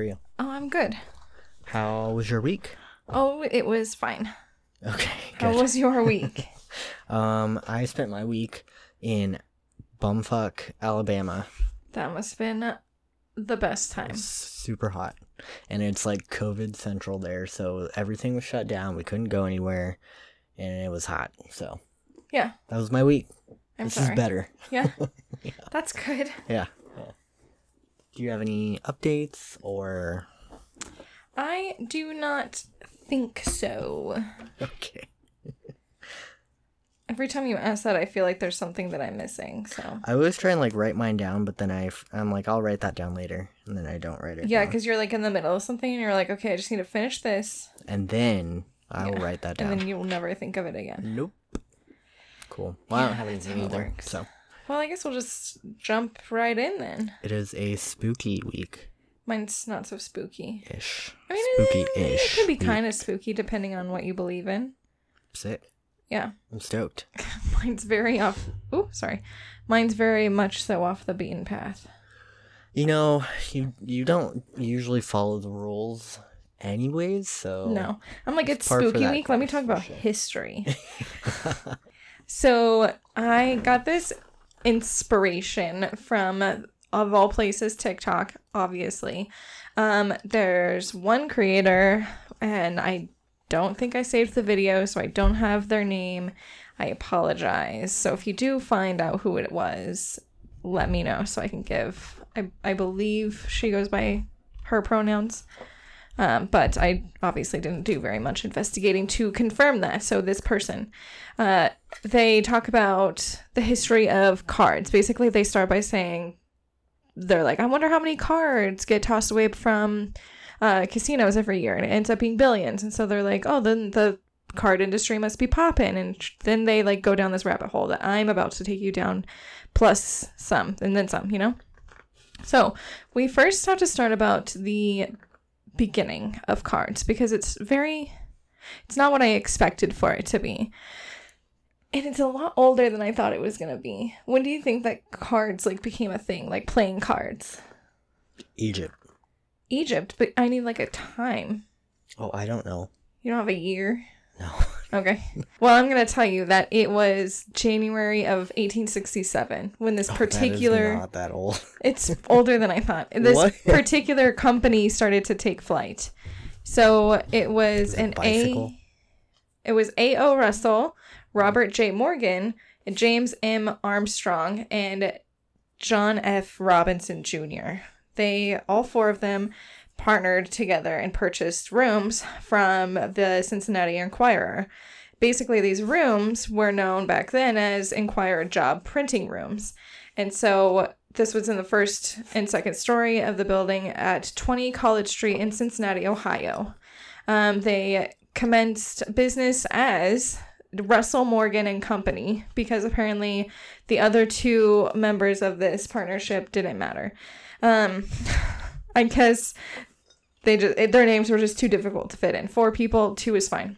are you? Oh, I'm good. How was your week? Oh, it was fine. Okay, How good. was your week? I spent my week in bumfuck Alabama. That must have been the best time. It's super hot. And it's like COVID central there, so everything was shut down. We couldn't go anywhere, and it was hot. So, Yeah, that was my week. I'm This sorry. is better. Yeah, Yeah. that's good. Yeah. Do you have any updates or... I do not think so. Okay. Every time you ask that, I feel like there's something that I'm missing, so... I always try and like write mine down, but then I'm like, I'll write that down later, and then I don't write it Yeah, down. because you're like in the middle of something, and you're like, okay, I just need to finish this. And then I'll write that down. And then you'll never think of it again. Nope. Cool. Well, I don't have that's anything how it either, works. so... Well, I guess we'll just jump right in then. It is a spooky week-ish. Mine's not so spooky. I mean, Spooky-ish. it could be week. kind of spooky depending on what you believe in. Sick. Yeah. I'm stoked. Mine's very off. Oh, sorry. Mine's very much so off the beaten path. You know, you don't usually follow the rules anyways, so... No. I'm like, it's par for spooky that week. Let me talk about conversation. history. So I got this inspiration from, of all places, TikTok, obviously. There's one creator, and I don't think I saved the video, so I don't have their name. I apologize. So if you do find out who it was, let me know so I can give... I believe she goes by her pronouns. But I obviously didn't do very much investigating to confirm that. So this person, they talk about the history of cards. Basically, they start by saying, they're like, I wonder how many cards get tossed away from casinos every year. And it ends up being billions. And so they're like, oh, then the card industry must be popping. And then they like go down this rabbit hole that I'm about to take you down, plus some, and then some, you know? So we first have to start about the beginning of cards, because it's not what I expected for it to be. And it's a lot older than I thought it was going to be. When do you think that cards like became a thing, like playing cards? Egypt, but I need like a time. Oh, I don't know. You don't have a year? No. Okay. Well, I'm going to tell you that it was January of 1867 when this particular... That is not that old. It's older than I thought. This What? particular company started to take flight. So it was bicycle? It was A.O. Russell, Robert J. Morgan, James M. Armstrong, and John F. Robinson Jr. All four of them partnered together and purchased rooms from the Cincinnati Enquirer. Basically, these rooms were known back then as Enquirer job printing rooms. And so this was in the first and second story of the building at 20 College Street in Cincinnati, Ohio. They commenced business as Russell Morgan and Company, because apparently the other two members of this partnership didn't matter. I guess their names were just too difficult to fit in. 4 people, 2 is fine.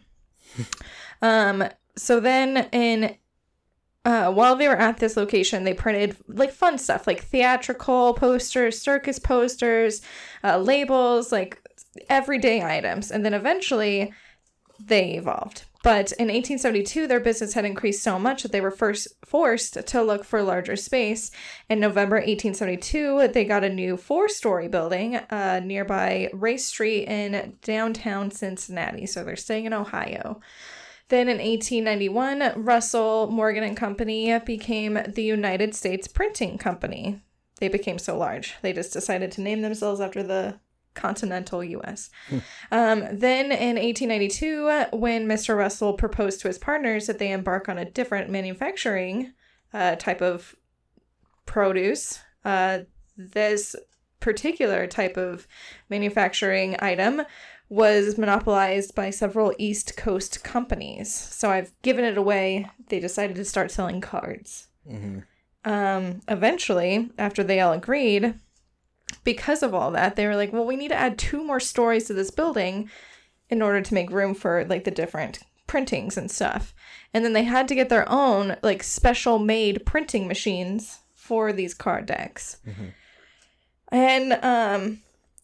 So then while they were at this location, they printed like fun stuff, like theatrical posters, circus posters, labels, like everyday items. And then eventually they evolved. But in 1872, their business had increased so much that they were first forced to look for larger space. In November 1872, they got a new 4-story building nearby Race Street in downtown Cincinnati. So they're staying in Ohio. Then in 1891, Russell, Morgan and Company became the United States Printing Company. They became so large. They just decided to name themselves after the continental U.S. Then in 1892, when Mr. Russell proposed to his partners that they embark on a different manufacturing type of produce, this particular type of manufacturing item was monopolized by several East Coast companies. So I've given it away. They decided to start selling cards. Mm-hmm. Eventually, after they all agreed, because of all that, they were like, well, we need to add 2 more stories to this building in order to make room for like the different printings and stuff. And then they had to get their own like special made printing machines for these card decks. Mm-hmm. And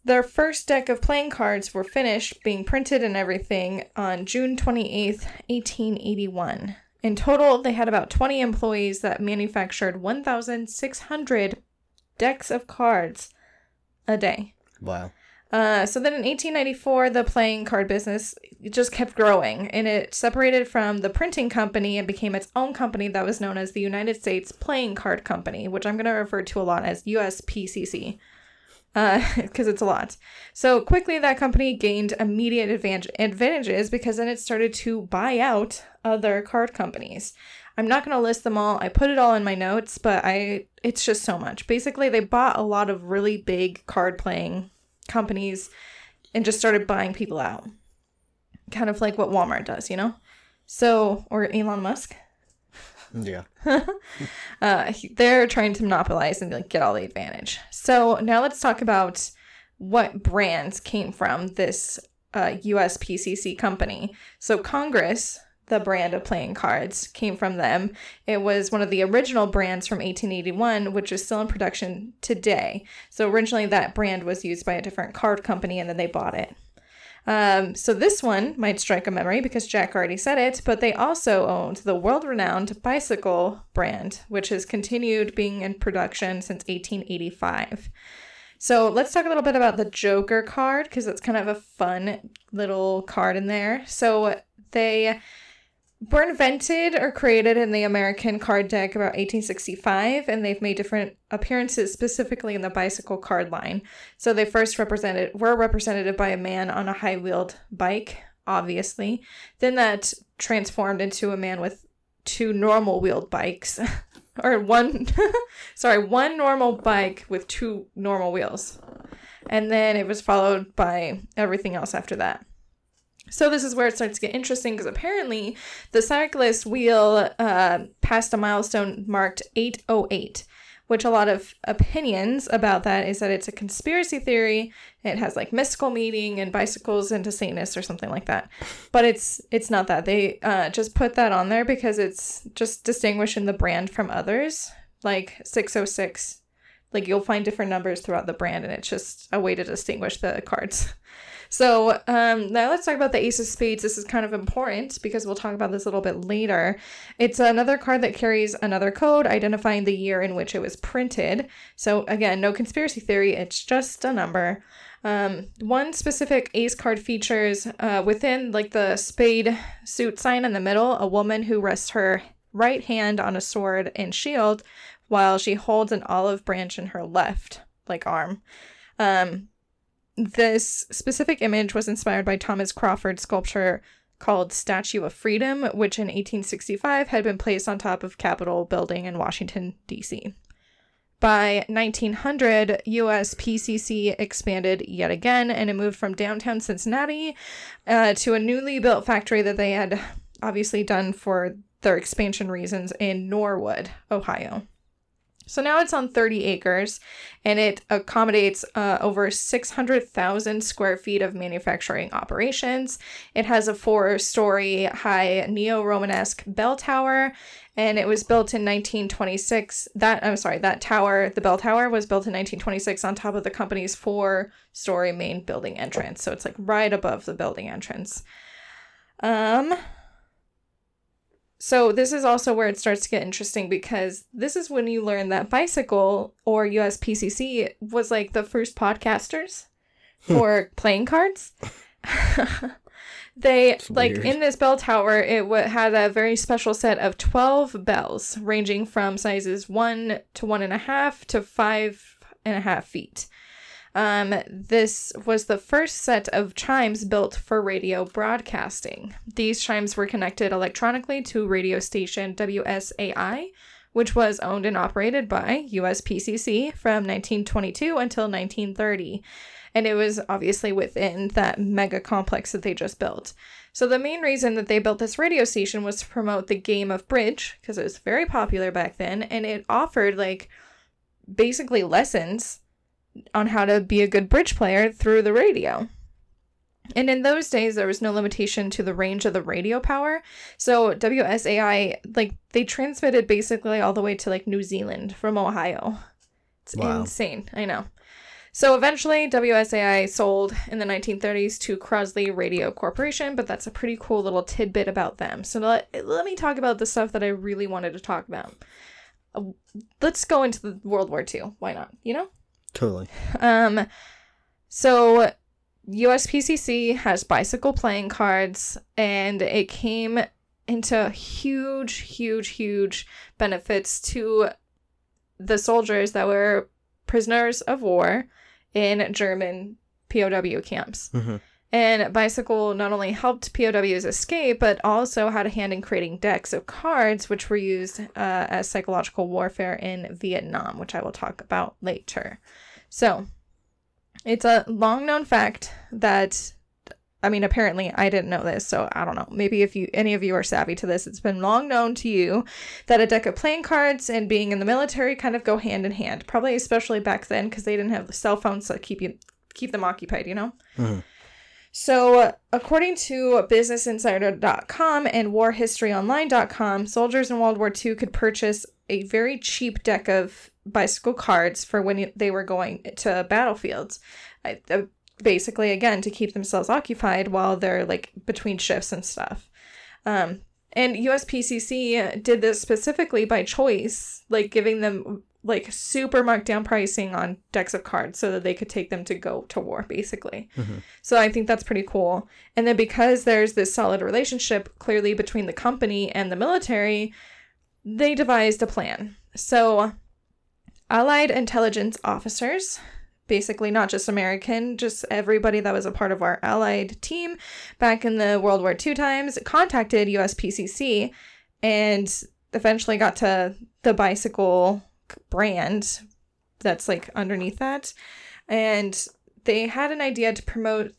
their first deck of playing cards were finished being printed and everything on June 28th, 1881. In total, they had about 20 employees that manufactured 1,600 decks of cards a day. Wow. So then in 1894, the playing card business just kept growing, and it separated from the printing company and became its own company that was known as the United States Playing Card Company, which I'm going to refer to a lot as USPCC, because it's a lot. So quickly, that company gained immediate advantages because then it started to buy out other card companies. I'm not going to list them all. I put it all in my notes, but it's just so much. Basically, they bought a lot of really big card playing companies and just started buying people out, kind of like what Walmart does, you know? So, or Elon Musk. Yeah. They're trying to monopolize and like get all the advantage. So now let's talk about what brands came from this USPCC company. So Congress, the brand of playing cards, came from them. It was one of the original brands from 1881, which is still in production today. So originally that brand was used by a different card company and then they bought it. So this one might strike a memory because Jack already said it, but they also owned the world-renowned bicycle brand, which has continued being in production since 1885. So let's talk a little bit about the Joker card because it's kind of a fun little card in there. So they were invented or created in the American card deck about 1865, and they've made different appearances specifically in the bicycle card line. So they first were represented by a man on a high-wheeled bike, obviously. Then that transformed into a man with two normal wheeled bikes, or one normal bike with two normal wheels. And then it was followed by everything else after that. So this is where it starts to get interesting because apparently the cyclist wheel passed a milestone marked 808, which a lot of opinions about that is that it's a conspiracy theory. It has like mystical meaning and bicycles into Satanists or something like that. But it's not that. They just put that on there because it's just distinguishing the brand from others. Like 606, like you'll find different numbers throughout the brand and it's just a way to distinguish the cards. So now let's talk about the Ace of Spades. This is kind of important because we'll talk about this a little bit later. It's another card that carries another code identifying the year in which it was printed. So again, no conspiracy theory. It's just a number. One specific Ace card features within like the spade suit sign in the middle, a woman who rests her right hand on a sword and shield while she holds an olive branch in her left like arm. This specific image was inspired by Thomas Crawford's sculpture called Statue of Freedom, which in 1865 had been placed on top of Capitol Building in Washington, D.C. By 1900, USPCC expanded yet again, and it moved from downtown Cincinnati to a newly built factory that they had obviously done for their expansion reasons in Norwood, Ohio. So now it's on 30 acres, and it accommodates over 600,000 square feet of manufacturing operations. It has a 4-story high neo-Romanesque bell tower, and it was built in 1926. That tower, the bell tower, was built in 1926 on top of the company's 4-story main building entrance. So it's like right above the building entrance. So this is also where it starts to get interesting because this is when you learn that Bicycle or USPCC was like the first podcasters for playing cards. They like weird. In this bell tower, it had a very special set of 12 bells ranging from sizes 1 to 1.5 to 5.5 feet. This was the first set of chimes built for radio broadcasting. These chimes were connected electronically to radio station WSAI, which was owned and operated by USPCC from 1922 until 1930. And it was obviously within that mega complex that they just built. So the main reason that they built this radio station was to promote the game of bridge, because it was very popular back then, and it offered like basically lessons on how to be a good bridge player through the radio. And in those days, there was no limitation to the range of the radio power. So WSAI, like, they transmitted basically all the way to, like, New Zealand from Ohio. It's insane. I know. So eventually, WSAI sold in the 1930s to Crosley Radio Corporation, but that's a pretty cool little tidbit about them. So let me talk about the stuff that I really wanted to talk about. Let's go into the World War II. Why not? You know? Totally. So USPCC has bicycle playing cards, and it came into huge benefits to the soldiers that were prisoners of war in German POW camps. Mm-hmm. And bicycle not only helped POWs escape, but also had a hand in creating decks of cards, which were used as psychological warfare in Vietnam, which I will talk about later. So, it's a long-known fact that, I mean, apparently I didn't know this, so I don't know. Maybe if any of you are savvy to this, it's been long known to you that a deck of playing cards and being in the military kind of go hand in hand. Probably especially back then because they didn't have cell phones to keep them occupied, you know? Mm-hmm. So, according to BusinessInsider.com and WarHistoryOnline.com, soldiers in World War II could purchase a very cheap deck of bicycle cards for when they were going to battlefields. Basically, again, to keep themselves occupied while they're, like, between shifts and stuff. And USPCC did this specifically by choice, like, giving them, like, super marked down pricing on decks of cards so that they could take them to go to war, basically. Mm-hmm. So I think that's pretty cool. And then because there's this solid relationship, clearly, between the company and the military, they devised a plan. So Allied intelligence officers, basically not just American, just everybody that was a part of our Allied team back in the World War II times, contacted USPCC and eventually got to the bicycle brand that's like underneath that. And they had an idea to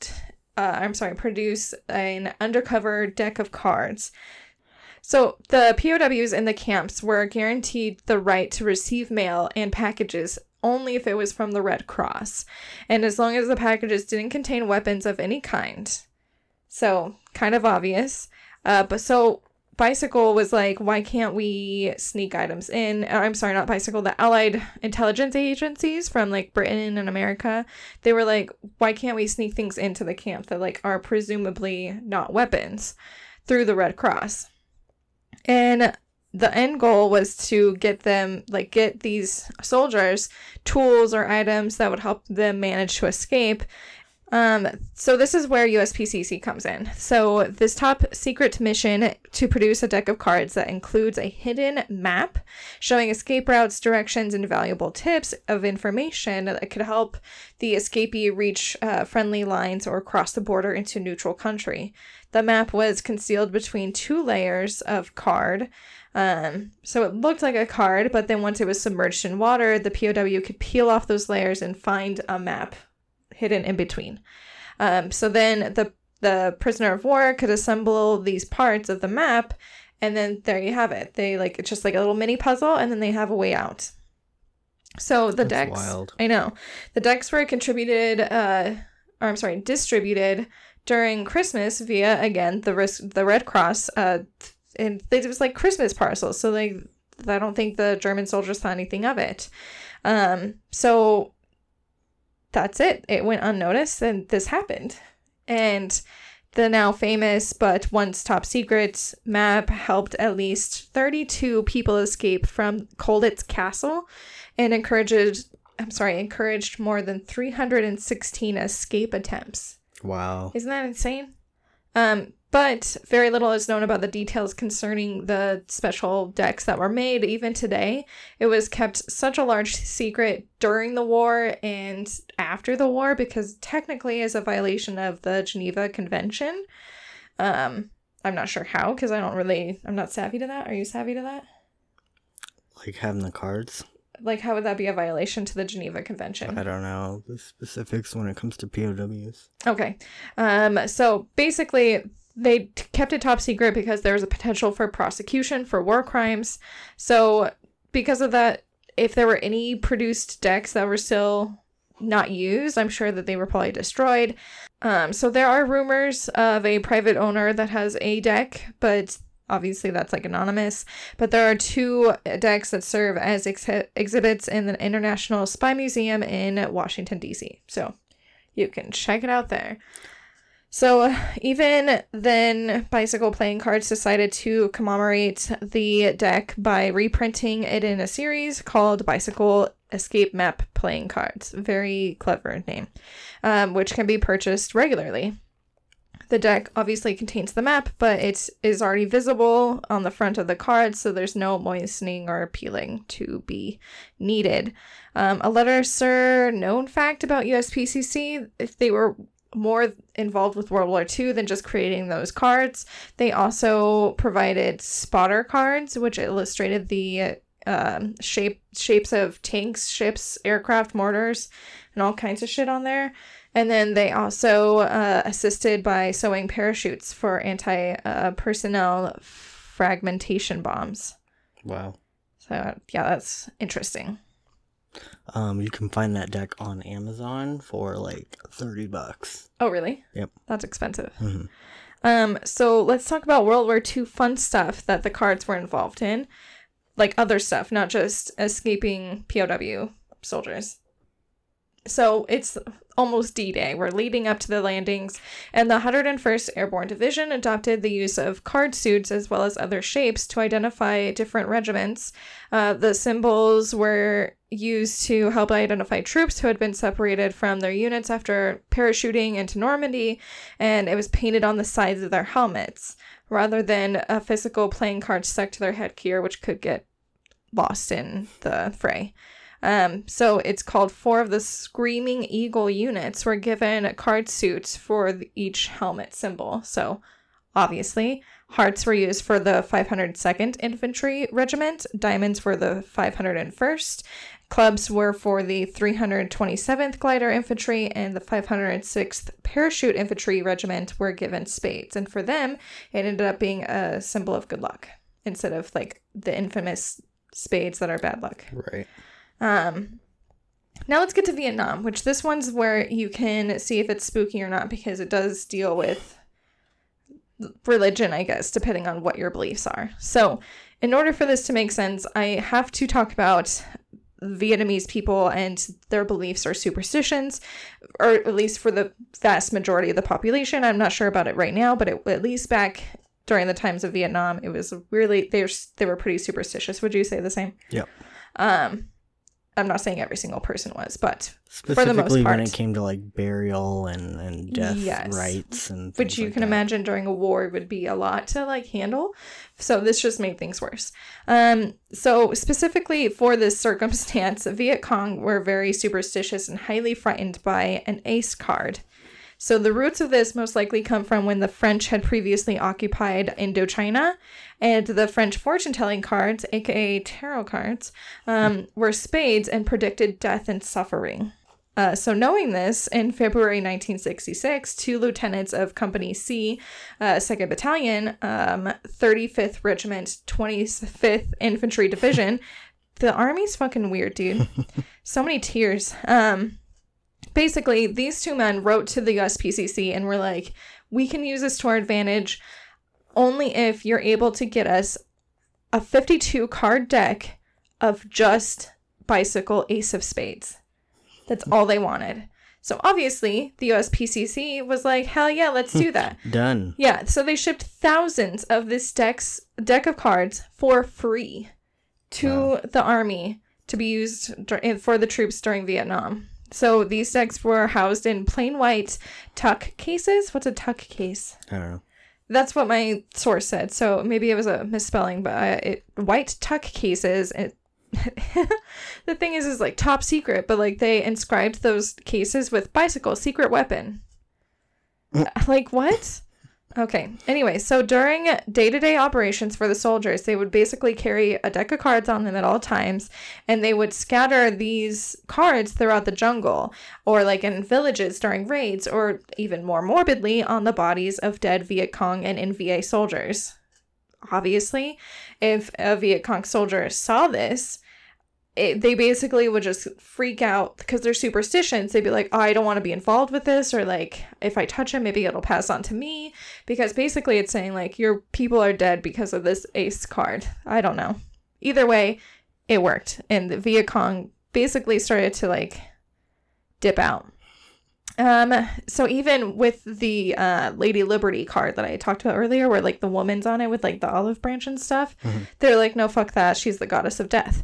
produce an undercover deck of cards. So the POWs in the camps were guaranteed the right to receive mail and packages only if it was from the Red Cross, and as long as the packages didn't contain weapons of any kind. So, kind of obvious. But so Bicycle was like, why can't we sneak items in? I'm sorry, not Bicycle, the Allied intelligence agencies from like Britain and America. They were like, why can't we sneak things into the camp that like are presumably not weapons through the Red Cross? And the end goal was to get these soldiers tools or items that would help them manage to escape. So this is where USPCC comes in. So this top secret mission to produce a deck of cards that includes a hidden map showing escape routes, directions, and valuable tips of information that could help the escapee reach friendly lines or cross the border into neutral country. The map was concealed between 2 layers of card. So it looked like a card, but then once it was submerged in water, the POW could peel off those layers and find a map hidden in between. So then the prisoner of war could assemble these parts of the map, and then there you have it. They it's just like a little mini puzzle, and then they have a way out. So the decks, wild. I know, the decks were distributed during Christmas via, again, the Red Cross, and it was like Christmas parcels. So I don't think the German soldiers thought anything of it. So that's it. It went unnoticed, and this happened. And the now famous but once top secret map helped at least 32 people escape from Colditz Castle and encouraged more than 316 escape attempts. Wow. Isn't that insane? But very little is known about the details concerning the special decks that were made. Even today, it was kept such a large secret during the war and after the war because technically is a violation of the Geneva Convention. I'm not sure how because I'm not savvy to that. Are you savvy to that? Like having the cards? Like, how would that be a violation to the Geneva Convention? I don't know the specifics when it comes to POWs. Okay. So basically, they kept it top secret because there was a potential for prosecution for war crimes. So because of that, if there were any produced decks that were still not used, I'm sure that they were probably destroyed. So there are rumors of a private owner that has a deck, but obviously that's like anonymous. But there are 2 decks that serve as exhibits in the International Spy Museum in Washington, D.C. So you can check it out there. So even then, Bicycle Playing Cards decided to commemorate the deck by reprinting it in a series called Bicycle Escape Map Playing Cards. Very clever name, which can be purchased regularly. The deck obviously contains the map, but it is already visible on the front of the card, so there's no moistening or peeling to be needed. A lesser known fact about USPCC, if they were more involved with World War II than just creating those cards, they also provided spotter cards, which illustrated the shapes of tanks, ships, aircraft, mortars, and all kinds of shit on there. And then they also assisted by sewing parachutes for anti-personnel fragmentation bombs. Wow. So, yeah, that's interesting. You can find that deck on Amazon for like $30. Oh, really? Yep. That's expensive. Mm-hmm. So let's talk about World War II fun stuff that the cards were involved in. Like other stuff, not just escaping POW soldiers. So it's almost D-Day. We're leading up to the landings, and the 101st Airborne Division adopted the use of card suits as well as other shapes to identify different regiments. The symbols were used to help identify troops who had been separated from their units after parachuting into Normandy, and it was painted on the sides of their helmets rather than a physical playing card stuck to their headgear, which could get lost in the fray. So it's called 4 of the Screaming Eagle units were given card suits for each helmet symbol. So obviously, hearts were used for the 502nd Infantry Regiment, diamonds for the 501st, clubs were for the 327th Glider Infantry, and the 506th Parachute Infantry Regiment were given spades. And for them, it ended up being a symbol of good luck instead of like the infamous spades that are bad luck. Right. Now let's get to Vietnam, which this one's where you can see if it's spooky or not, because it does deal with religion, I guess, depending on what your beliefs are. So in order for this to make sense, I have to talk about Vietnamese people and their beliefs or superstitions, or at least for the vast majority of the population. I'm not sure about it right now, but at least back during the times of Vietnam, it was really, they were pretty superstitious. Would you say the same? Yep. I'm not saying every single person was, but specifically for the most part, when it came to like burial and death rites and which you can imagine during a war would be a lot to like handle. So this just made things worse. So specifically for this circumstance, Viet Cong were very superstitious and highly frightened by an ace card. So the roots of this most likely come from when the French had previously occupied Indochina, and the French fortune-telling cards, aka tarot cards, were spades and predicted death and suffering. So knowing this, in February 1966, 2 lieutenants of Company C, 2nd Battalion, 35th Regiment, 25th Infantry Division, the Army's fucking weird, dude. So many tiers. Basically, these 2 men wrote to the USPCC and were like, we can use this to our advantage only if you're able to get us a 52 card deck of just Bicycle Ace of Spades. That's all they wanted. So obviously, the USPCC was like, hell yeah, let's do that. Done. Yeah, so they shipped thousands of this deck of cards for free to the Army to be used for the troops during Vietnam. So these decks were housed in plain white tuck cases. What's a tuck case? I don't know. That's what my source said. So maybe it was a misspelling, but white tuck cases. The thing is like top secret, but like they inscribed those cases with bicycle secret weapon. Like what? Okay. Anyway, so during day-to-day operations for the soldiers, they would basically carry a deck of cards on them at all times, and they would scatter these cards throughout the jungle, or like in villages during raids, or even more morbidly, on the bodies of dead Viet Cong and NVA soldiers. Obviously, if a Viet Cong soldier saw this, they basically would just freak out because they're superstitions. They'd be like, oh, I don't want to be involved with this, or like, if I touch him, maybe it'll pass on to me, because basically it's saying like your people are dead because of this ace card. I don't know. Either way, it worked, and the Viet Cong basically started to like dip out. So even with the Lady Liberty card that I talked about earlier, where like the woman's on it with like the olive branch and stuff, they're like, no, fuck that, she's the goddess of death.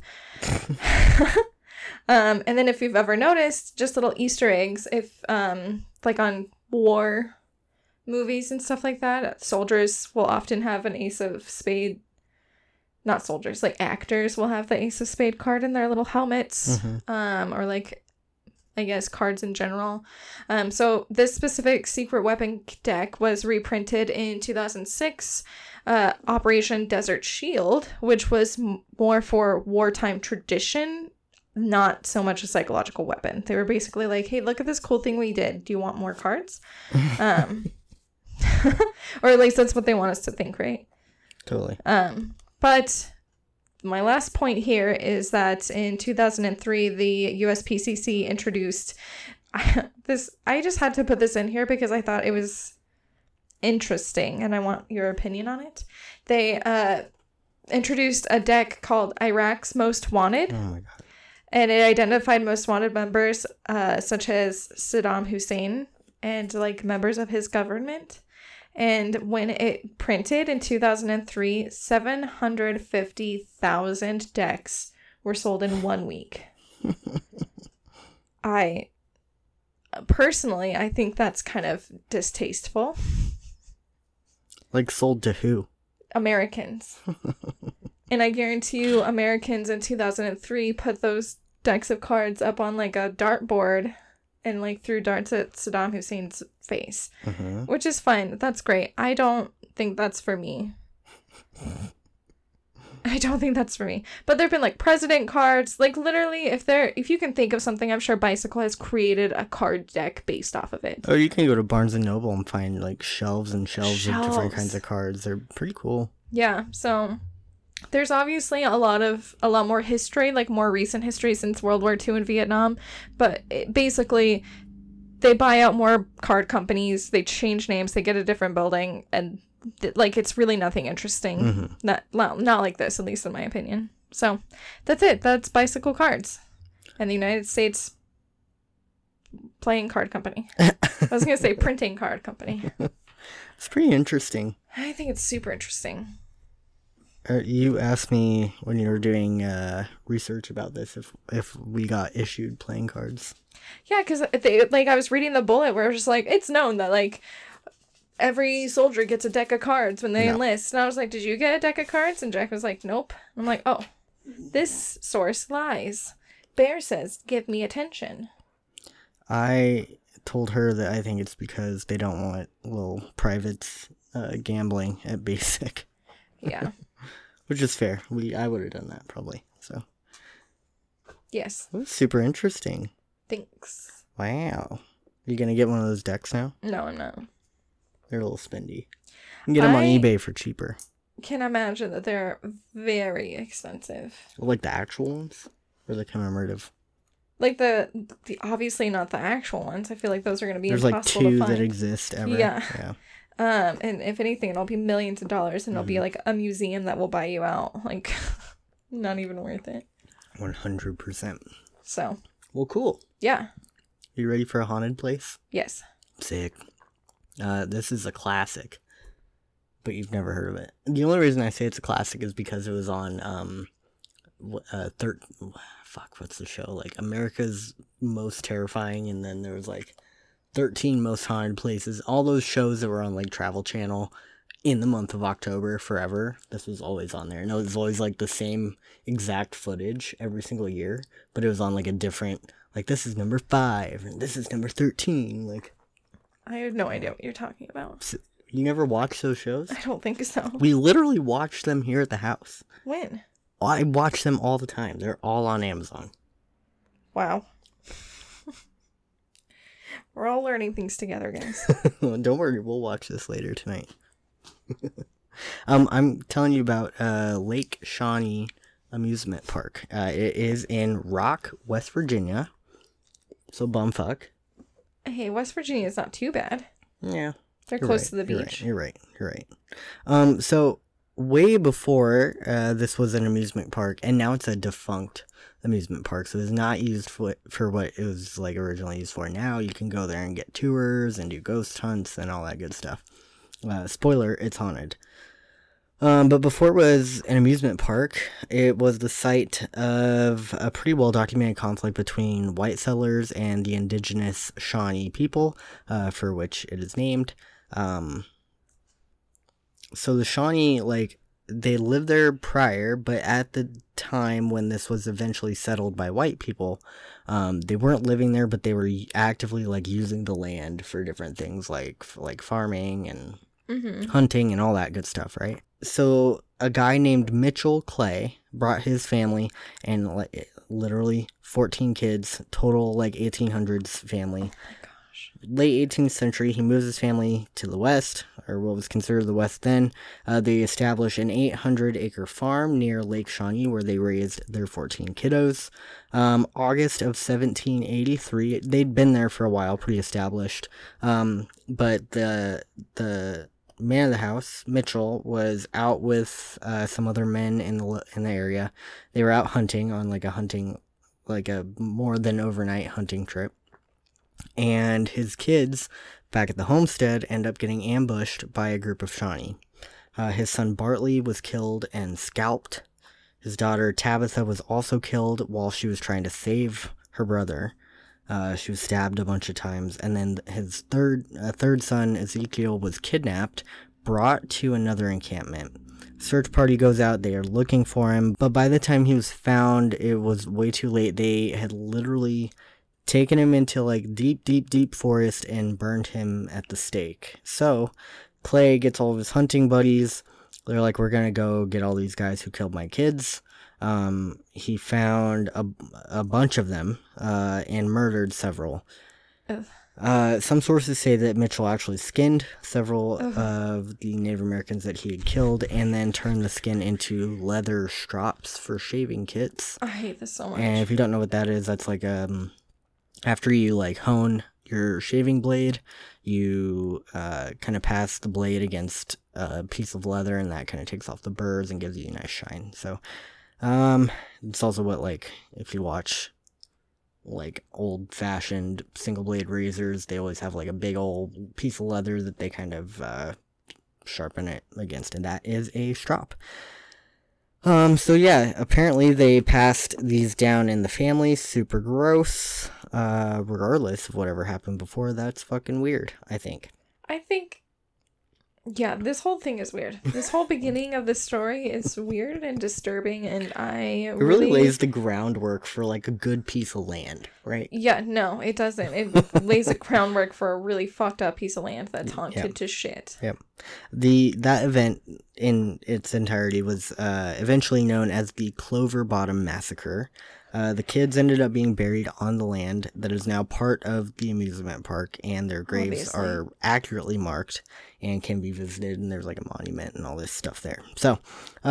And then if you've ever noticed, just little Easter eggs, if like on war movies and stuff like that, soldiers will often have an ace of spade. Not soldiers, like actors will have the ace of spade card in their little helmets, or like, I guess, cards in general. So this specific secret weapon deck was reprinted in 2006, Operation Desert Shield, which was more for wartime tradition, not so much a psychological weapon. They were basically like, hey, look at this cool thing we did. Do you want more cards? Or at least that's what they want us to think, right? Totally. But my last point here is that in 2003, the USPCC introduced this. I just had to put this in here because I thought it was interesting, and I want your opinion on it. They introduced a deck called Iraq's Most Wanted. Oh my god. And it identified most wanted members, such as Saddam Hussein and like members of his government. And when it printed in 2003, 750,000 decks were sold in 1 week. I think that's kind of distasteful. Like, sold to who? Americans. And I guarantee you Americans in 2003 put those decks of cards up on like a dartboard and like threw darts at Saddam Hussein's face, which is fine. That's great. I don't think that's for me. But there've been like president cards, like literally if you can think of something, I'm sure Bicycle has created a card deck based off of it. Oh, you can go to Barnes and Noble and find like shelves and shelves of different kinds of cards. They're pretty cool. Yeah, so there's obviously a lot more history, like more recent history since World War II in Vietnam, but basically they buy out more card companies, they change names, they get a different building, and like it's really nothing interesting. Not like this, at least in my opinion. So that's it. That's Bicycle Cards and the United States playing card company. I was gonna say printing card company. It's pretty interesting. I think it's super interesting. You asked me when you were doing research about this if we got issued playing cards. Yeah, because I was reading the bullet where it was just like, it's known that like every soldier gets a deck of cards when they enlist. And I was like, did you get a deck of cards? And Jack was like, nope. I'm like, oh, this source lies. Bear says, give me attention. I told her that I think it's because they don't want little privates gambling at basic. Yeah. Which is fair. I would have done that probably. So. Yes. That was super interesting. Thanks. Wow. You gonna get one of those decks now? No, I'm not. They're a little spendy. You can get them on eBay for cheaper. Can imagine that they're very expensive. Like the actual ones? Or the commemorative? Like the obviously not the actual ones. I feel like those are going to be impossible to find. There's like 2 that exist ever. Yeah. And if anything, it'll be millions of dollars, and it'll be like a museum that will buy you out. Like, not even worth it. 100%. So. Well, cool. Yeah. You ready for a haunted place? Yes. Sick. This is a classic, but you've never heard of it. The only reason I say it's a classic is because it was on, what's the show? Like, America's Most Terrifying, and then there was like 13 Most Haunted Places. All those shows that were on like Travel Channel in the month of October forever. This was always on there. And it was always like the same exact footage every single year, but it was on like a different, like, this is number 5 and this is number 13. Like, I have no idea what you're talking about. You never watched those shows? I don't think so. We literally watched them here at the house. When? I watch them all the time. They're all on Amazon. Wow. We're all learning things together, guys. Don't worry, we'll watch this later tonight. I'm telling you about Lake Shawnee amusement park. It is in Rock, West Virginia. So bumfuck. Hey, West Virginia is not too bad. Yeah. They're close to the beach. You're right. So way before this was an amusement park, and now it's a defunct amusement park, so it's not used for what it was like originally used for. Now you can go there and get tours and do ghost hunts and all that good stuff. Spoiler, it's haunted. But before it was an amusement park, it was the site of a pretty well-documented conflict between white settlers and the indigenous Shawnee people, for which it is named. So the Shawnee, like, they lived there prior, but at the time when this was eventually settled by white people, they weren't living there, but they were actively, like, using the land for different things, like farming and hunting and all that good stuff, right? So a guy named Mitchell Clay brought his family and literally 14 kids, total like 1800s family. Oh my gosh. Late 18th century, he moves his family to the west, or what was considered the west then. They established an 800-acre farm near Lake Shawnee where they raised their 14 kiddos. August of 1783, they'd been there for a while, pretty established. But the man of the house, Mitchell, was out with some other men in the area. They were out hunting on a more than overnight hunting trip. And his kids back at the homestead end up getting ambushed by a group of Shawnee. His son Bartley was killed and scalped. His daughter Tabitha was also killed while she was trying to save her brother. She was stabbed a bunch of times, and then his third son, Ezekiel, was kidnapped, brought to another encampment. Search party goes out, they are looking for him, but by the time he was found, it was way too late. They had literally taken him into like deep forest and burned him at the stake. So, Clay gets all of his hunting buddies. They're like, we're gonna go get all these guys who killed my kids. He found a bunch of them, and murdered several. Some sources say that Mitchell actually skinned several of the Native Americans that he had killed, and then turned the skin into leather strops for shaving kits. I hate this so much. And if you don't know what that is, that's like, after you like hone your shaving blade, you kind of pass the blade against a piece of leather, and that kind of takes off the burrs and gives you a nice shine. So it's also what, like, if you watch like old-fashioned single blade razors, they always have like a big old piece of leather that they kind of sharpen it against, and that is a strop. So yeah, apparently they passed these down in the family. Super gross. Regardless of whatever happened before, that's fucking weird, I think. Yeah, this whole thing is weird. This whole beginning of the story is weird and disturbing, and it really lays the groundwork for like a good piece of land, right? Yeah, no, it doesn't. It lays the groundwork for a really fucked up piece of land that's haunted to shit. Yep. That event in its entirety was eventually known as the Clover Bottom Massacre. The kids ended up being buried on the land that is now part of the amusement park, and their graves are accurately marked and can be visited, and there's like a monument and all this stuff there. So,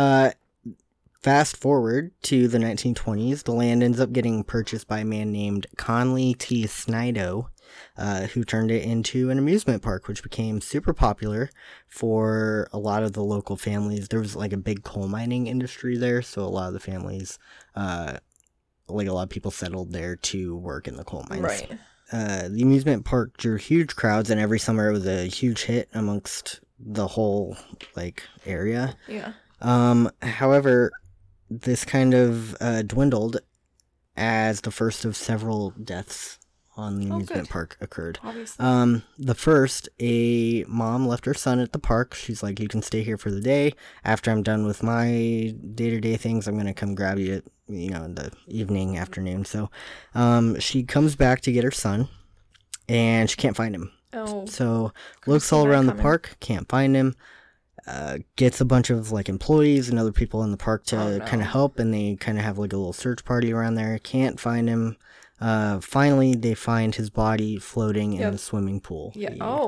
fast forward to the 1920s, the land ends up getting purchased by a man named Conley T. Snido, who turned it into an amusement park, which became super popular for a lot of the local families. There was like a big coal mining industry there, so a lot of the families, like a lot of people settled there to work in the coal mines. Right. The amusement park drew huge crowds, and every summer it was a huge hit amongst the whole like area. Yeah. However, this kind of dwindled as the first of several deaths on the amusement park occurred. Obviously. The first, a mom left her son at the park. She's like, you can stay here for the day. After I'm done with my day-to-day things, I'm going to come grab you, in the evening, afternoon. So, she comes back to get her son, and she can't find him. Oh. So, looks all around the park, can't find him. Gets a bunch of like employees and other people in the park to kind of help, and they kind of have like a little search party around there. Can't find him. Finally, they find his body floating in the swimming pool. Yeah.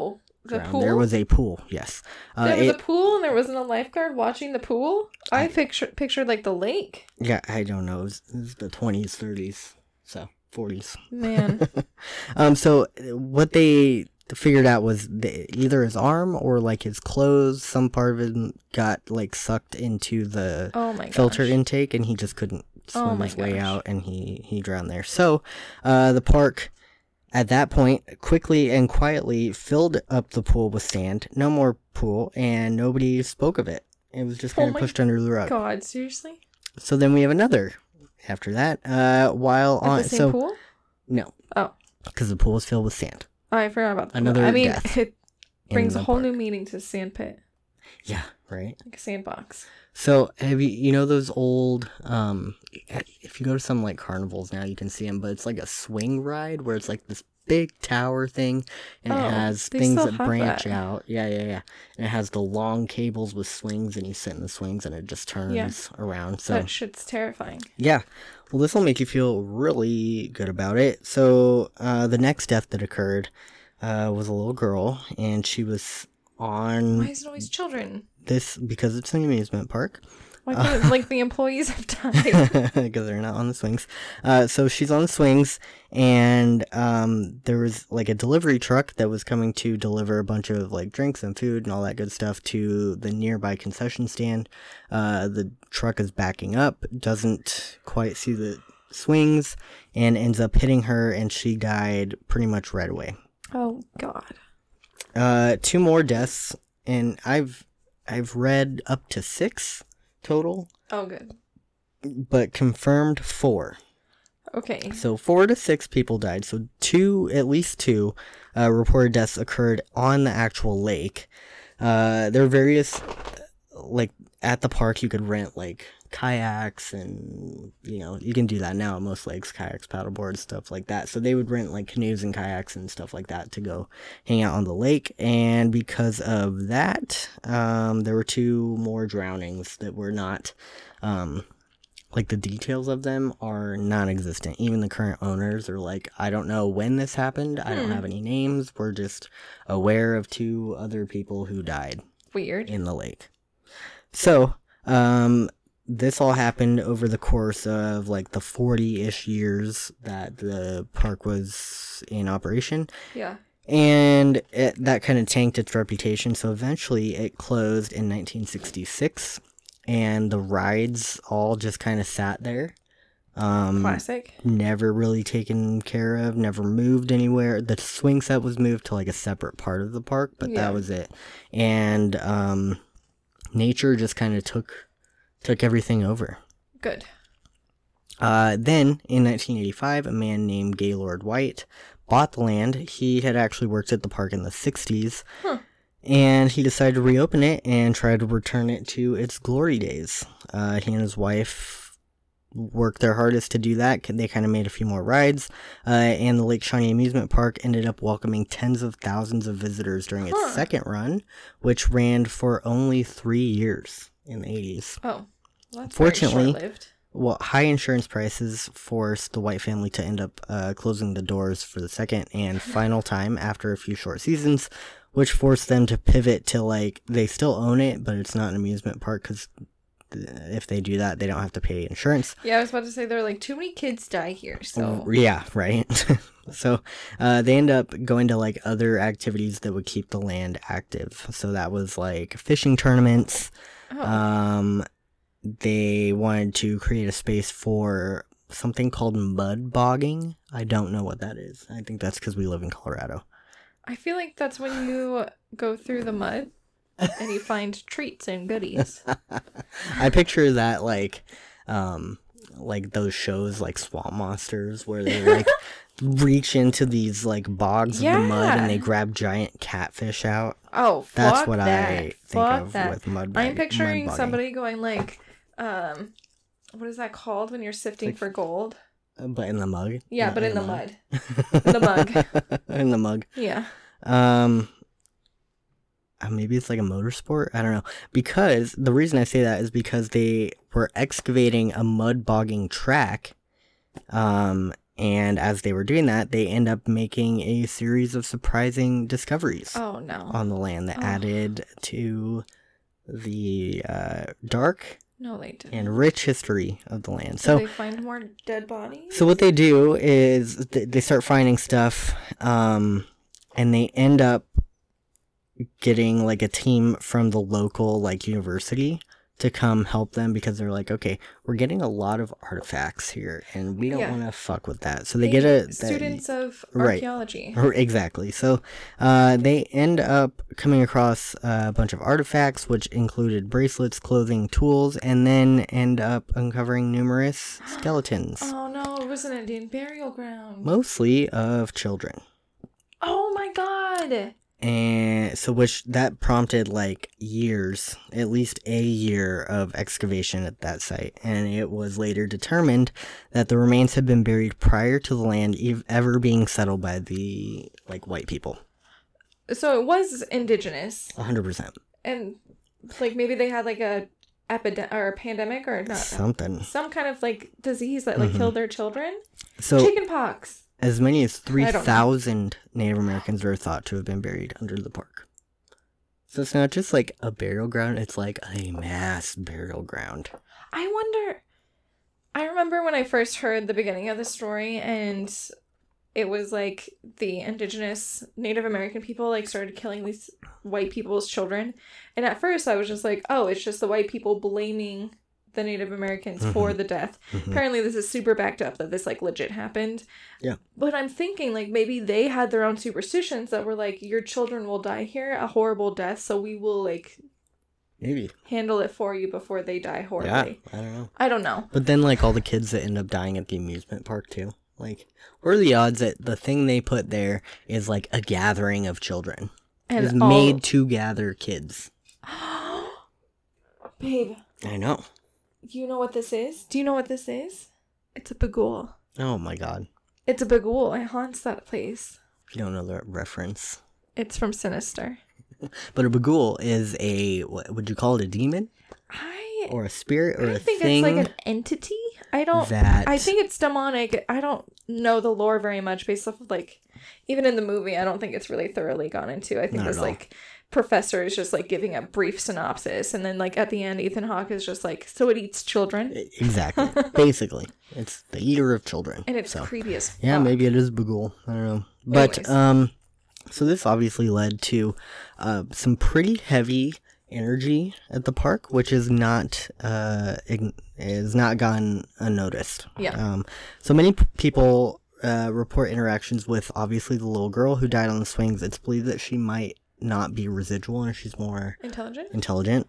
drowned. pool? There was a pool, yes. There was a pool and there wasn't a lifeguard watching the pool? I pictured like the lake. Yeah, I don't know. It was the 20s, 30s, so 40s. Man. So what they figured out was either his arm or like his clothes, some part of it got like sucked into the filter intake, and he just couldn't swim his way out, and he drowned there. So the park at that point quickly and quietly filled up the pool with sand. No more pool, and nobody spoke of it. It was just kind of pushed under the rug. God, seriously? So then we have another after that. While At the same pool? No. Oh. Because the pool was filled with sand. Oh, I forgot about that. Another I mean, death it brings a whole park. new meaning to sand pit. Yeah, right. Like a sandbox. So have you know those old if you go to some like carnivals now, you can see them, but it's like a swing ride where it's like this big tower thing, and it has things that branch out. Yeah. And it has the long cables with swings, and you sit in the swings and it just turns around. So that shit's terrifying. Yeah. Well, this will make you feel really good about it. So the next death that occurred was a little girl, and she was on... Why is it always children? This, because it's an amusement park. Why couldn't, like, the employees have died? Because they're not on the swings. So she's on the swings, and there was, like, a delivery truck that was coming to deliver a bunch of, like, drinks and food and all that good stuff to the nearby concession stand. The truck is backing up, doesn't quite see the swings, and ends up hitting her, and she died pretty much right away. Oh, God. 2 more deaths, and I've read up to 6 total. Oh, good. But confirmed 4. Okay. So 4 to 6 people died. So at least two reported deaths occurred on the actual lake. There were various, like, at the park you could rent, like, kayaks, and, you know, you can do that now at most lakes, kayaks, paddleboards, stuff like that. So they would rent, like, canoes and kayaks and stuff like that to go hang out on the lake. And because of that, there were 2 more drownings that were not, like, the details of them are non-existent. Even the current owners are like, I don't know when this happened. I don't have any names. We're just aware of 2 other people who died. Weird. In the lake. So, this all happened over the course of, like, the 40-ish years that the park was in operation. Yeah. And that kind of tanked its reputation, so eventually it closed in 1966, and the rides all just kind of sat there. Classic. Never really taken care of, never moved anywhere. The swing set was moved to, like, a separate part of the park, but that was it. And, nature just kind of took everything over. Good. Then, in 1985, a man named Gaylord White bought the land. He had actually worked at the park in the 60s. And he decided to reopen it and try to return it to its glory days. He and his wife worked their hardest to do that. They kind of made a few more rides. And the Lake Shawnee Amusement Park ended up welcoming tens of thousands of visitors during its second run, which ran for only 3 years in the 80s. Oh, well, that's Fortunately, very short-lived. Well, high insurance prices forced the White family to end up closing the doors for the second and final time after a few short seasons, which forced them to pivot to, like, they still own it, but it's not an amusement park, because if they do that, they don't have to pay insurance. Yeah, I was about to say, there are, like, too many kids die here, so... Yeah, right. So they end up going to, like, other activities that would keep the land active. So that was, like, fishing tournaments. They wanted to create a space for something called mud bogging. I don't know what that is. I think that's because we live in Colorado. I feel like that's when you go through the mud and you find treats and goodies. I picture that like those shows like Swamp Monsters where they like reach into these like bogs of the mud and they grab giant catfish out. Oh, that's what that. I think of with mud bogging. I'm picturing somebody going like, what is that called when you're sifting for gold? But in the mug? Yeah, but in the mud. In the mug. In the mug. Yeah. Maybe it's like a motorsport? I don't know. Because, the reason I say that is because they were excavating a mud bogging track, and And as they were doing that, they end up making a series of surprising discoveries Oh no. on the land that added to the dark No, they didn't. and rich history of the land. Did So they find more dead bodies? So what they do is they start finding stuff, and they end up getting like a team from the local like university to come help them because they're like, okay, we're getting a lot of artifacts here, and we don't want to fuck with that. So they get students of right. archaeology. Exactly. So they end up coming across a bunch of artifacts, which included bracelets, clothing, tools, and then end up uncovering numerous skeletons. Oh no, it was an Indian burial ground. Mostly of children. Oh my god. And so which that prompted like years, at least a year of excavation at that site. And it was later determined that the remains had been buried prior to the land ever being settled by the like white people. So it was indigenous. 100%. And like maybe they had like a epidemic or a pandemic or not something. Some kind of like disease that like killed their children. So chickenpox. As many as 3,000 Native Americans are thought to have been buried under the park. So it's not just like a burial ground, it's like a mass burial ground. I remember when I first heard the beginning of the story and it was like the indigenous Native American people like started killing these white people's children. And at first I was just like, oh, it's just the white people blaming the Native Americans for the death. Apparently this is super backed up that this like legit happened. Yeah. But I'm thinking like maybe they had their own superstitions that were like, your children will die here a horrible death, so we will like maybe handle it for you before they die horribly. Yeah, I don't know. But then like all the kids that end up dying at the amusement park too. Like, what are the odds that the thing they put there is like a gathering of children? And it was made to gather kids. Babe. I know. You know what this is? Do you know what this is? It's a bagul. Oh my god. It's a bagul. It haunts that place. If you don't know the reference. It's from Sinister. But a bagul is what would you call it, a demon? Or a spirit or a thing? I think it's like an entity. I think it's demonic. I don't know the lore very much based off of like, even in the movie, I don't think it's really thoroughly gone into. I think it's like professor is just like giving a brief synopsis, and then like at the end Ethan Hawke is just like, so it eats children. Exactly. Basically it's the eater of children, and it's creepy as fuck. Yeah, maybe it is bagul, I don't know. But so this obviously led to some pretty heavy energy at the park, which is not gone unnoticed. So many people report interactions with obviously the little girl who died on the swings. It's believed that she might not be residual and she's more intelligent.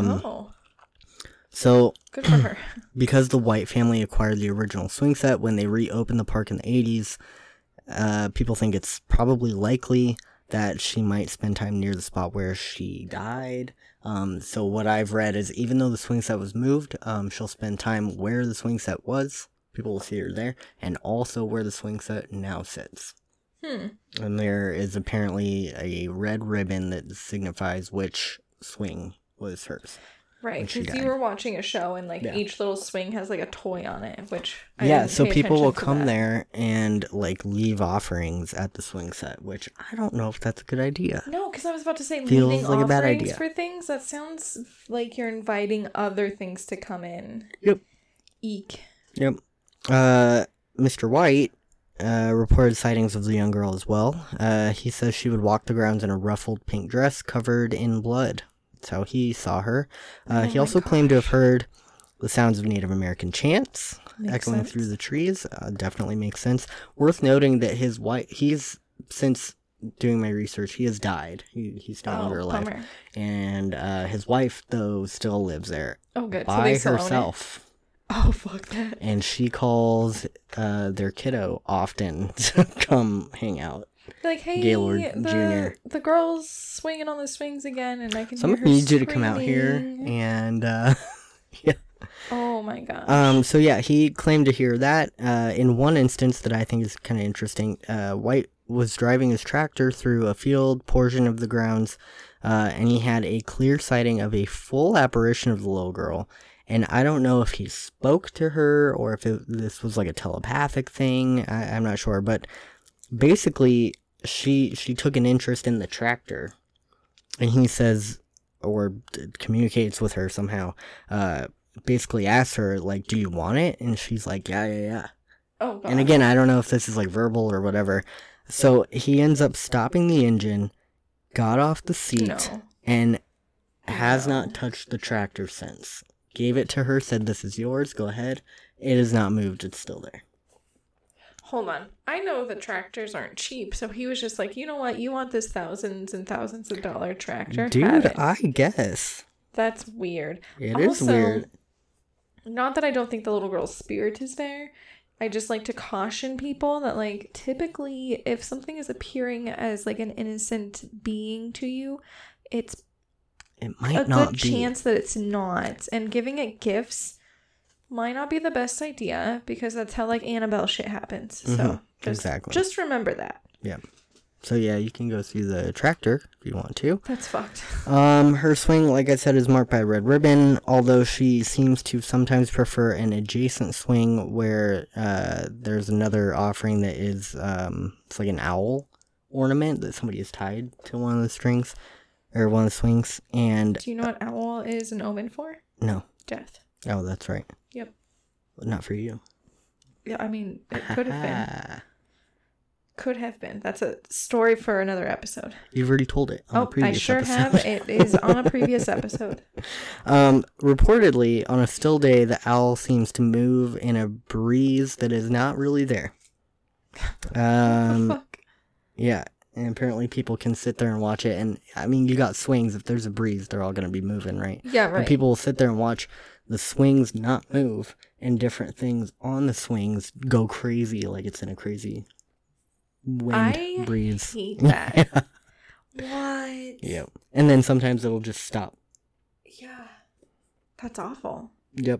So good for her. Because the White family acquired the original swing set when they reopened the park in the 80s, people think it's probably likely that she might spend time near the spot where she died. So what I've read is even though the swing set was moved, she'll spend time where the swing set was. People will see her there, and also where the swing set now sits. And there is apparently a red ribbon that signifies which swing was hers. Right, because you were watching a show and like each little swing has like a toy on it, which so people will come there and like leave offerings at the swing set, which I don't know if that's a good idea. No, because I was about to say feels leaving like offerings a bad idea for things. That sounds like you're inviting other things to come in. Yep. Eek. Yep. Mr. White reported sightings of the young girl as well. He says she would walk the grounds in a ruffled pink dress covered in blood. That's how he saw her. He also claimed to have heard the sounds of Native American chants echoing through the trees. Definitely makes sense. Worth noting that his wife, since doing my research, he has died. He's no longer alive. Bummer. And his wife, though, still lives there. Oh, good. By so herself. Oh, fuck that. And she calls their kiddo often to come hang out. Like, hey, Gaylord Jr. The girl's swinging on the swings again, and I can Someone hear her needs you to come out here, and yeah. Oh my gosh. So yeah, he claimed to hear that. In one instance that I think is kind of interesting, White was driving his tractor through a field portion of the grounds, and he had a clear sighting of a full apparition of the little girl. And I don't know if he spoke to her or if this was like a telepathic thing. I'm not sure. But basically, she took an interest in the tractor. And he says, or communicates with her somehow, basically asks her, like, do you want it? And she's like, yeah. Oh, God. And again, I don't know if this is like verbal or whatever. So he ends up stopping the engine, got off the seat, and has not touched the tractor since. Gave it to her, said, this is yours, go ahead. It has not moved, it's still there. Hold on. I know the tractors aren't cheap, so he was just like, you know what? You want this thousands and thousands of dollar tractor? Dude, I guess. That's weird. It is weird. Not that I don't think the little girl's spirit is there. I just like to caution people that, like, typically if something is appearing as like an innocent being to you, it might not be a good chance that it's not. And giving it gifts might not be the best idea because that's how like Annabelle shit happens. So just remember that. Yeah. So yeah, you can go see the tractor if you want to. That's fucked. Her swing, like I said, is marked by a red ribbon, although she seems to sometimes prefer an adjacent swing where there's another offering that is it's like an owl ornament that somebody has tied to one of the strings or one of the swings. And do you know what owl is an omen for? No. Death. Oh, that's right. Yep. But not for you. Yeah, I mean, it could have been. Could have been. That's a story for another episode. You've already told it on a previous episode. I sure have. It is on a previous episode. Reportedly, on a still day, the owl seems to move in a breeze that is not really there. What the fuck? Yeah, and apparently people can sit there and watch it. And, I mean, you got swings. If there's a breeze, they're all going to be moving, right? Yeah, right. And people will sit there and watch the swings not move, and different things on the swings go crazy, like it's in a crazy wind breeze. I hate that. Yeah. What? Yep. And then sometimes it'll just stop. Yeah. That's awful. Yep.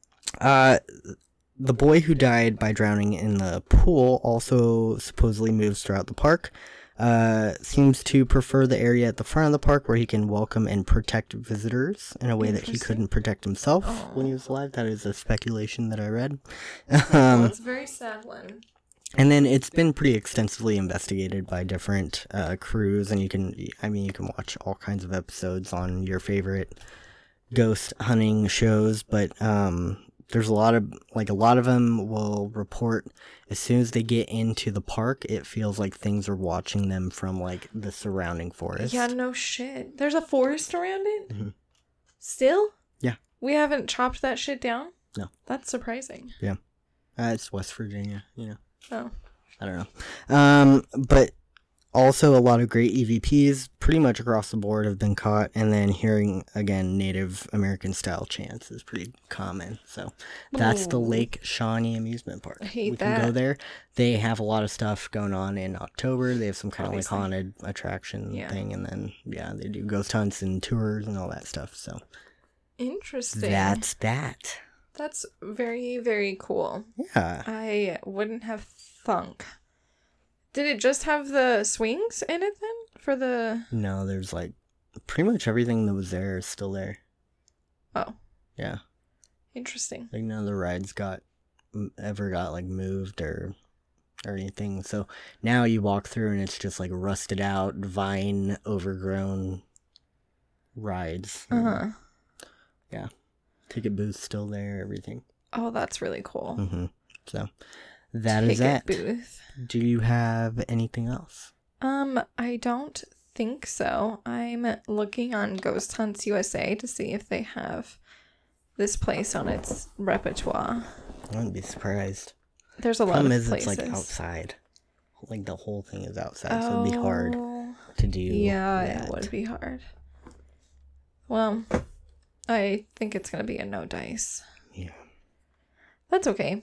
The boy who died by drowning in the pool also supposedly moves throughout the park. Seems to prefer the area at the front of the park where he can welcome and protect visitors in a way that he couldn't protect himself when he was alive. That is a speculation that I read. It's a very sad one. And then it's been pretty extensively investigated by different crews, and you can watch all kinds of episodes on your favorite ghost hunting shows, but there's a lot of them will report as soon as they get into the park, it feels like things are watching them from like the surrounding forest. Yeah, no shit. There's a forest around it? Mm-hmm. Still? Yeah. We haven't chopped that shit down? No. That's surprising. Yeah. It's West Virginia, you know. Oh. I don't know. But also a lot of great EVPs pretty much across the board have been caught, and then hearing, again, Native American style chants is pretty common. So that's the Lake Shawnee Amusement Park. I hate we that. can go there. They have a lot of stuff going on in October. They have some kind of like haunted attraction thing, and then, they do ghost hunts and tours and all that stuff. So interesting. That's that. That's very, very cool. Yeah. I wouldn't have thunk. Did it just have the swings in it then? For the... No, there's like pretty much everything that was there is still there. Oh. Yeah. Interesting. Like none of the rides got like moved or anything. So now you walk through and it's just like rusted out, vine overgrown rides. Uh-huh. Yeah. Ticket booth's still there, everything. Oh, that's really cool. Mm-hmm. So that is that. Ticket booth. Do you have anything else? I don't think so. I'm looking on Ghost Hunts USA to see if they have this place on its repertoire. I wouldn't be surprised. There's a lot of places. It's like outside. Like the whole thing is outside, so it'd be hard to do. Yeah, that. It would be hard. Well, I think it's going to be a no dice. Yeah. That's okay.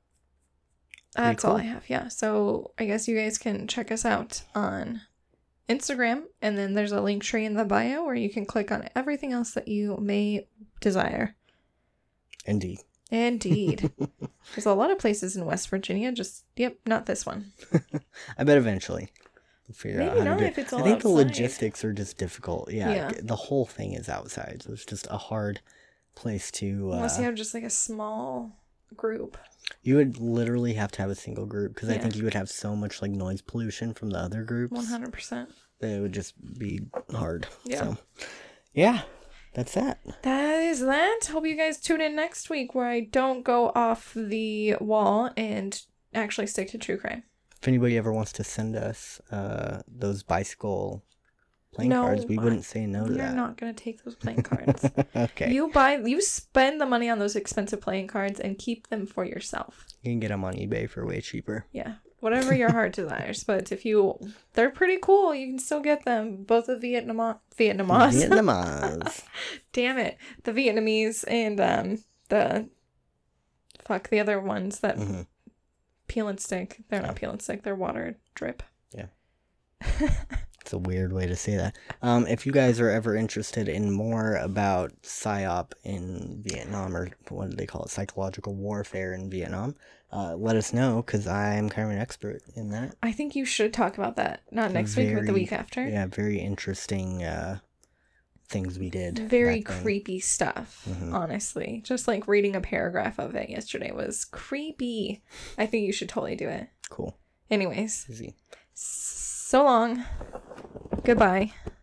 That's all I have, yeah. So I guess you guys can check us out on Instagram, and then there's a link tree in the bio where you can click on everything else that you may desire. Indeed. There's a lot of places in West Virginia, not this one. I bet eventually we'll figure out how to do it. If it's all I think outside. The logistics are just difficult. Yeah, the whole thing is outside, so it's just a hard place to. Unless you have just like a small group. You would literally have to have a single group because I Yeah. think you would have so much like noise pollution from the other groups. 100%. That it would just be hard. Yeah. So, yeah, that's that. That is that. Hope you guys tune in next week where I don't go off the wall and actually stick to true crime. If anybody ever wants to send us those bicycle playing No, cards, we wouldn't say no to You're that. not going to take those playing cards. Okay. You spend the money on those expensive playing cards and keep them for yourself. You can get them on eBay for way cheaper. Yeah. Whatever your heart desires. But they're pretty cool. You can still get them. Both the Vietnamese. Vietnamese. Damn it. The Vietnamese and the other ones that Mhm. peel and stick. They're not peel and stick. They're water drip. Yeah. It's a weird way to say that. If you guys are ever interested in more about PSYOP in Vietnam, or what do they call it, psychological warfare in Vietnam, let us know, because I'm kind of an expert in that. I think you should talk about that. Not next week, but the week after. Yeah, very interesting things we did. Very back then. creepy stuff, honestly. Just like reading a paragraph of it yesterday was creepy. I think you should totally do it. Cool. Anyways, Easy. so long. Goodbye.